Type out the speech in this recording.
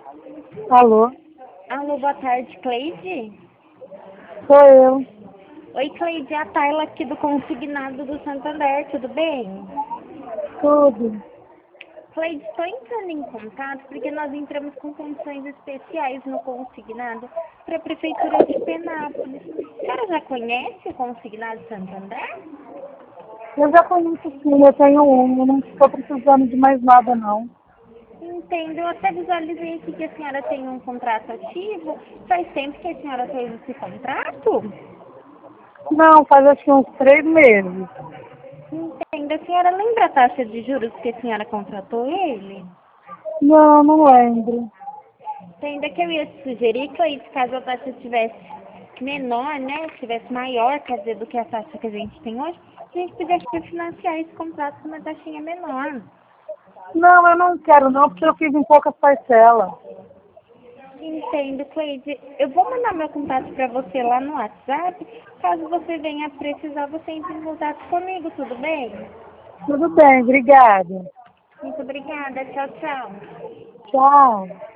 Alô? Alô, boa tarde, Cleide? Sou eu. Oi, Cleide, é a Tayla aqui do Consignado do Santander, tudo bem? Tudo. Cleide, estou entrando em contato porque nós entramos com condições especiais no Consignado para a Prefeitura de Penápolis. A senhora já conhece o Consignado Santander? Eu já conheço sim, eu tenho um. Eu não estou precisando de mais nada, não. Entendo, eu até visualizei aqui que a senhora tem um contrato ativo. Faz tempo que a senhora fez esse contrato? Não, faz acho que uns 3 meses. Entendo, a senhora lembra a taxa de juros que a senhora contratou ele? Não, não lembro. Ainda que eu ia te sugerir, Cleide, caso a taxa estivesse menor, né, estivesse maior, quer dizer, do que a taxa que a gente tem hoje, a gente pudesse refinanciar esse contrato com uma taxinha menor. Não, eu não quero não, porque eu fiz em poucas parcelas. Entendo, Cleide. Eu vou mandar meu contato para você lá no WhatsApp. Caso você venha precisar, você entre em contato comigo, tudo bem? Tudo bem, obrigada. Muito obrigada. Tchau, tchau. Tchau.